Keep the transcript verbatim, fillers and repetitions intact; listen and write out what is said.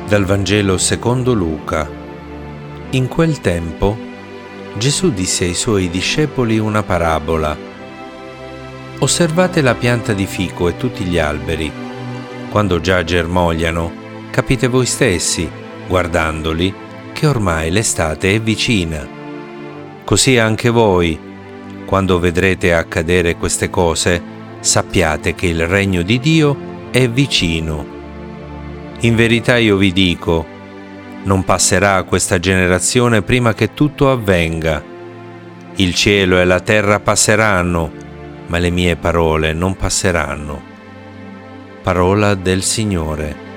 Dal Vangelo secondo Luca. In quel tempo Gesù disse ai suoi discepoli una parabola. Osservate la pianta di fico e tutti gli alberi. Quando già germogliano, capite voi stessi, guardandoli, che ormai l'estate è vicina. Così anche voi, quando vedrete accadere queste cose, sappiate che il regno di Dio è vicino. In verità io vi dico, non passerà questa generazione prima che tutto avvenga. Il cielo e la terra passeranno, ma le mie parole non passeranno. Parola del Signore.